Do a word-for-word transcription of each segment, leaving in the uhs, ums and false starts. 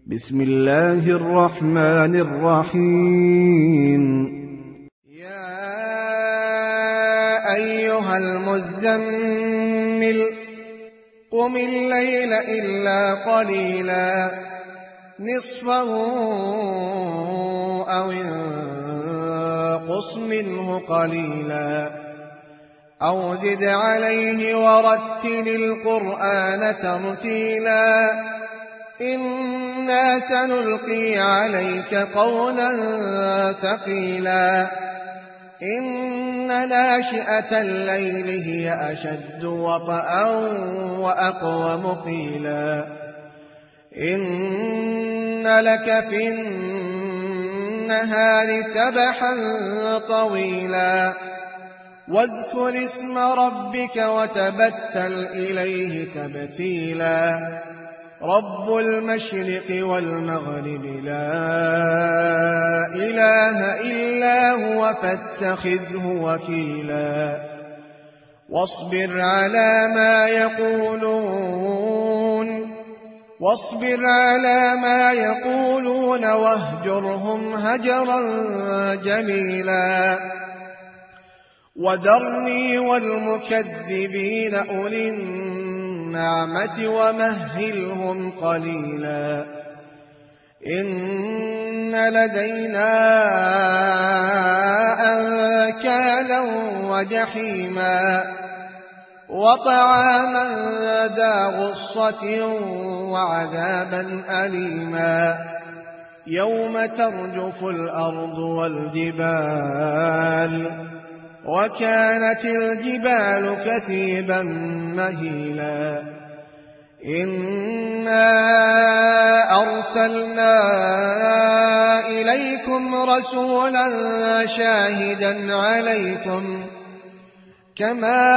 بسم الله الرحمن الرحيم. يا أيها المزمل قم الليل إلا قليلا نصفه أو انقص منه قليلا أو زد عليه ورتل القرآن ترتيلا إنا سنلقي عليك قولا ثقيلا إن ناشئة الليل هي أشد وطئا وأقوم قيلا إن لك في النهار سبحا طويلا واذكر اسم ربك وتبتل إليه تبتيلا رب المشرق والمغرب لا إله إلا هو فاتخذه وكيلا واصبر على ما يقولون واصبر على ما يقولون واهجرهم هجرا جميلا وذرني والمكذبين أولي النعمة ومهلهم قليلا إن لدينا أنكالا وجحيما وطعاما ذا غصة وعذابا أليما يوم ترجف الأرض والجبال وكانت الجبال كثيبا مهيلا إنا أرسلنا إليكم رسولا شاهدا عليكم كما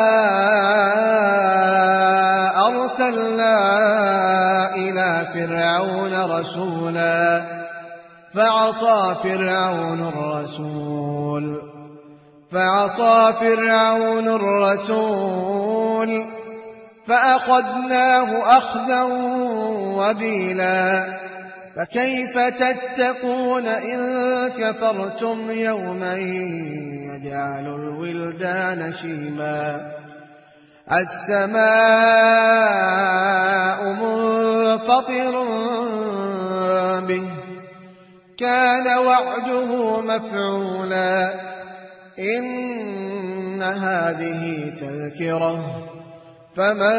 أرسلنا إلى فرعون رسولا فعصى فرعون الرسول فعصى فرعون الرسول فأخذناه أخذا وبيلا فكيف تتقون إن كفرتم يوما يجعل الولدان شيبا السماء منفطر به كان وعده مفعولا إن هذه تذكرة فمن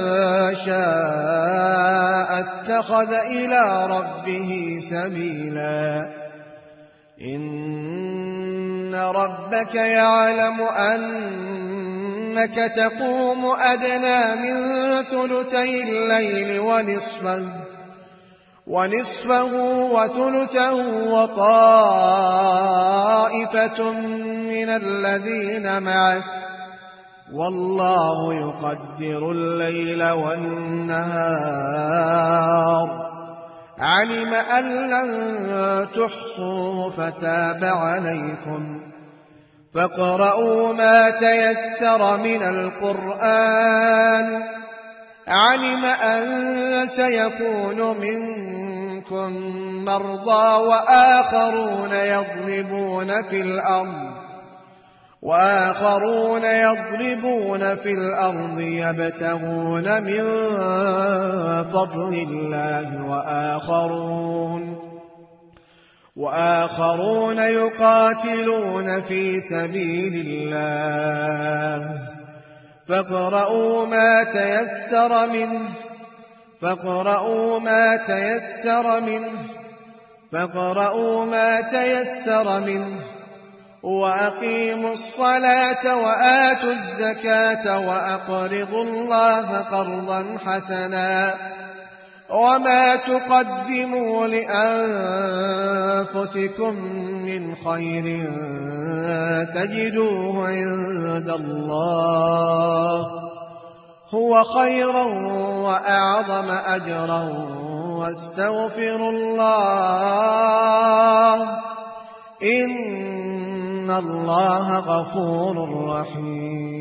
شاء اتخذ إلى ربه سبيلا إن ربك يعلم أنك تقوم أدنى من ثلثي الليل ونصفه ونصفه وثلثه وطائفة من الذين معك والله يقدر الليل والنهار علم أن لن تحصوه فتاب عليكم فاقرؤوا ما تيسر من القرآن علم أن سيكون منكم مرضى وآخرون يضربون في الأرض وآخرون يضربون في الأرض يبتغون من فضل الله وآخرون وآخرون يقاتلون في سبيل الله فاقرؤوا ما تيسر منه فاقرؤوا ما تيسر منه فاقرؤوا ما تيسر منه وأقيموا الصلاة وآتوا الزكاة وأقرضوا الله قرضا حسنا وما تقدموا لأنفسكم من خير تجدوه عند الله هو خيرا وأعظم أجرا واستغفروا الله إن الله غفور رحيم.